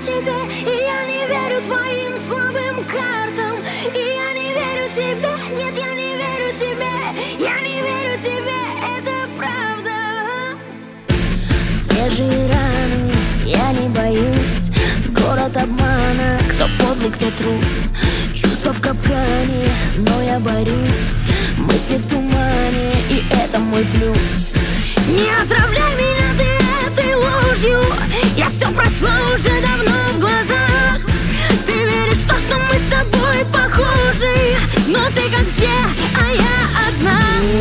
тебе, и я не верю твоим слабым картам. И я не верю тебе, нет, я не верю тебе, я не верю тебе, это правда. Свежие раны, я не боюсь. Город обмана, кто подлый, кто трус. Чувства в капкане, но я борюсь. Мысли в тумане, и это мой плюс. Не отравляй меня ты этой ложью. Я все прошло уже давно в глазах. Ты веришь в то, что мы с тобой похожи, но ты как все, а я одна.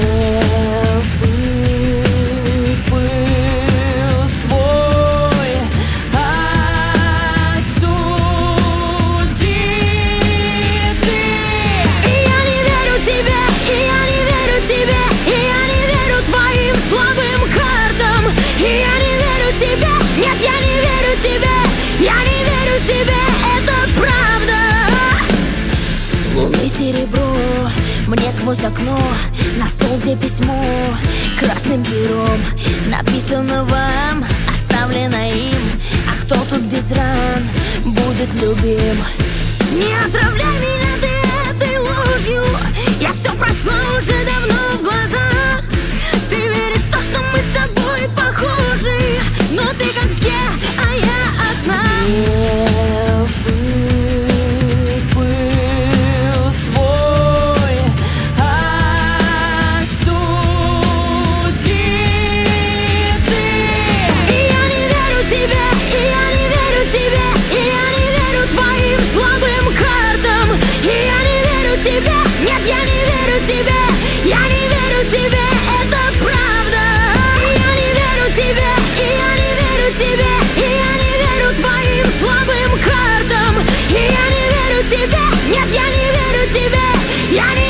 Нет, я не верю тебе, я не верю тебе, это правда. Лунное серебро мне сквозь окно, на стол, где письмо красным пером написано вам, оставлено им. А кто тут без ран будет любим? Не отравляй меня ты этой ложью. Я все прошло уже давно в глазах. Ты веришь в то, что мы с тобой похожи, но ты как все, а я одна. Пыл свой остуди ты. И я не верю тебе, и я не верю тебе, и я не верю твоим слабым картам. И я не верю тебе, нет, я не верю тебе, я не верю тебе, это правда. И я не верю тебе, и я не верю тебе, и я не верю твоим слабым картам. И я не верю тебе, нет, я не верю тебе, я не